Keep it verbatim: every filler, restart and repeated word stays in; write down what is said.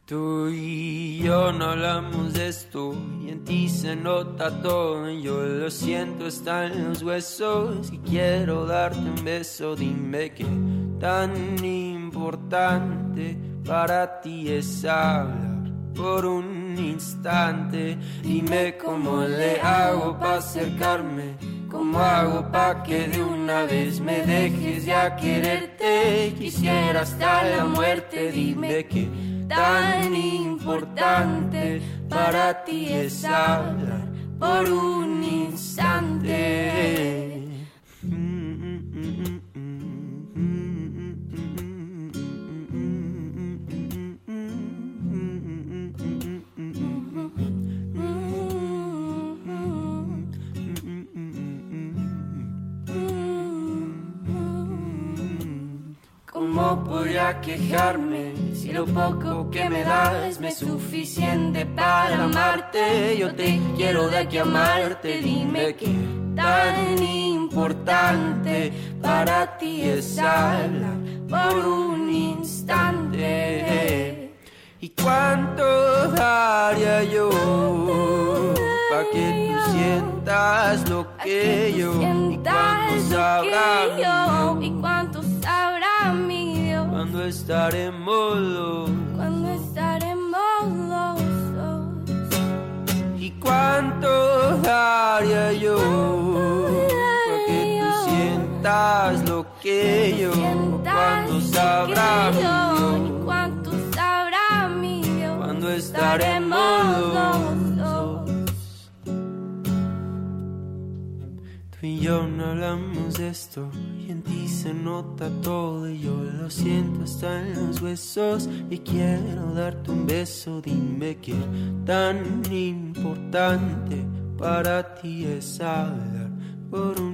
Tú y yo no hablamos de esto y en ti se nota todo. Y yo lo siento, está en los huesos y quiero darte un beso. Dime qué tan importante para ti es hablar por un instante. Dime cómo le hago para acercarme, cómo hago pa' que de una vez me dejes ya quererte. Quisiera hasta la muerte. Dime qué tan importante para ti es hablar por un instante. ¿Cómo podría quejarme si lo poco que me das me es suficiente para amarte? Yo te quiero de aquí a amarte. Dime qué tan importante para ti es hablar por un instante. ¿Y cuánto daría yo pa' que tú sientas lo que yo? ¿Y cuánto sabrá ¿Y cuánto sabrá mi Dios? Cuando estaremos los Cuando estaremos los dos. ¿Y cuánto daría yo para que tú sientas lo que yo? ¿Cuánto sabrá mi Dios? ¿Y cuánto sabrá mi Dios? Cuando estaremos los dos. Tú y yo no hablamos de esto y en ti se nota todo. Y yo lo siento hasta en los huesos y quiero darte un beso. Dime qué tan importante para ti es hablar por un